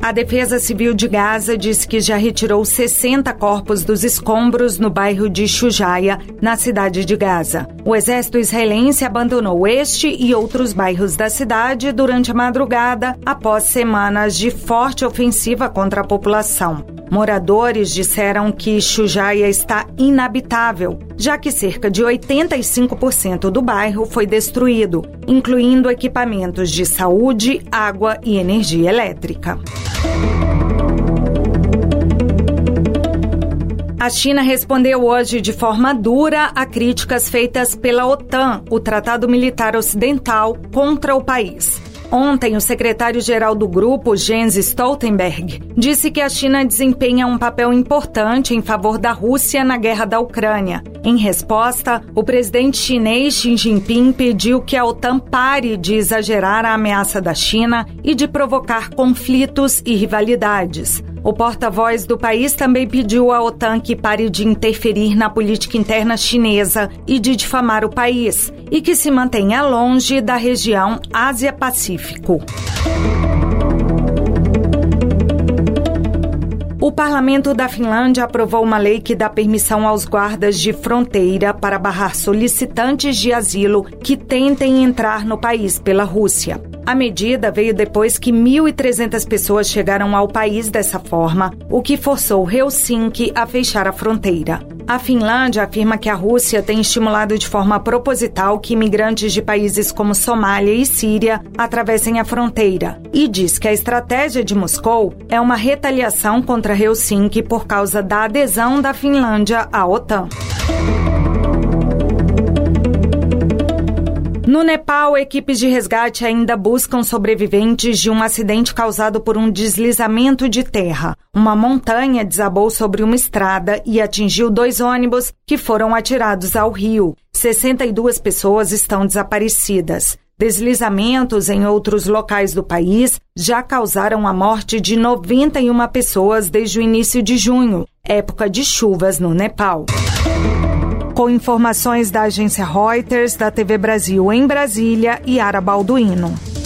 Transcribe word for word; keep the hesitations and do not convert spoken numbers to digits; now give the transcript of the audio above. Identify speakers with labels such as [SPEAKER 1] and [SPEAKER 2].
[SPEAKER 1] A Defesa Civil de Gaza disse que já retirou sessenta corpos dos escombros no bairro de Shujaia, na cidade de Gaza. O exército israelense abandonou este e outros bairros da cidade durante a madrugada, após semanas de forte ofensiva contra a população. Moradores disseram que Shujaia está inabitável, já que cerca de oitenta e cinco por cento do bairro foi destruído, incluindo equipamentos de saúde, água e energia elétrica. A China respondeu hoje de forma dura a críticas feitas pela OTAN, o Tratado Militar Ocidental, contra o país. Ontem, o secretário-geral do grupo, Jens Stoltenberg, disse que a China desempenha um papel importante em favor da Rússia na guerra da Ucrânia. Em resposta, o presidente chinês Xi Jinping pediu que a OTAN pare de exagerar a ameaça da China e de provocar conflitos e rivalidades. O porta-voz do país também pediu à OTAN que pare de interferir na política interna chinesa e de difamar o país, e que se mantenha longe da região Ásia-Pacífico. O parlamento da Finlândia aprovou uma lei que dá permissão aos guardas de fronteira para barrar solicitantes de asilo que tentem entrar no país pela Rússia. A medida veio depois que mil e trezentas pessoas chegaram ao país dessa forma, o que forçou Helsinki a fechar a fronteira. A Finlândia afirma que a Rússia tem estimulado de forma proposital que imigrantes de países como Somália e Síria atravessem a fronteira e diz que a estratégia de Moscou é uma retaliação contra Helsinki por causa da adesão da Finlândia à OTAN. No Nepal, equipes de resgate ainda buscam sobreviventes de um acidente causado por um deslizamento de terra. Uma montanha desabou sobre uma estrada e atingiu dois ônibus que foram atirados ao rio. sessenta e duas pessoas estão desaparecidas. Deslizamentos em outros locais do país já causaram a morte de noventa e uma pessoas desde o início de junho, época de chuvas no Nepal. Com informações da agência Reuters, da T V Brasil em Brasília, Yara Balduino.